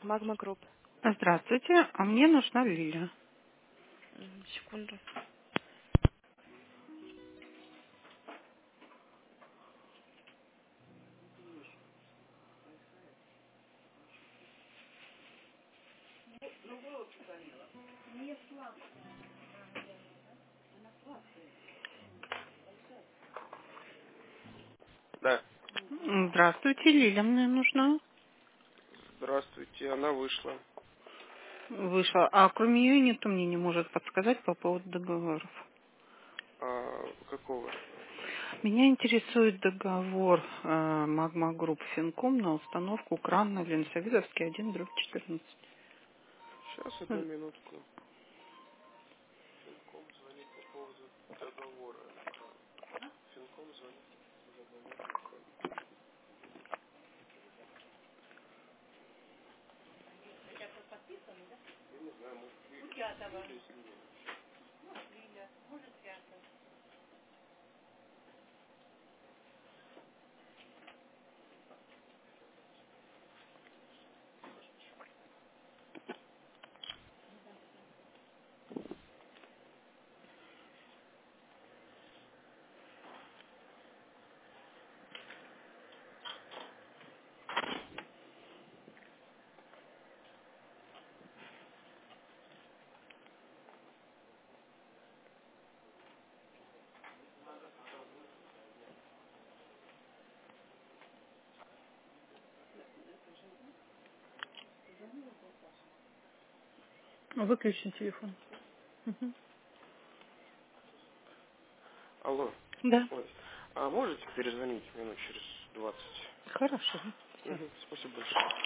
Магма Групп. Здравствуйте, а мне нужна Лиля. Секунду. Да. Здравствуйте, Лиля мне нужна. Здравствуйте, она вышла. Вышла. А кроме нее никто мне не может подсказать по поводу договоров. Какого? Меня интересует договор Магма Групп Финком на установку крана Ленсовидовский 1/14. Сейчас, одну минутку. Финком звонит по поводу договора. Финком звонит по поводу договора. Я не знаю, может, Лилия с Лилией. Выключи телефон. Мгм. Алло. Да. Ой. А можете перезвонить минут через 20? Хорошо. Все. Спасибо большое.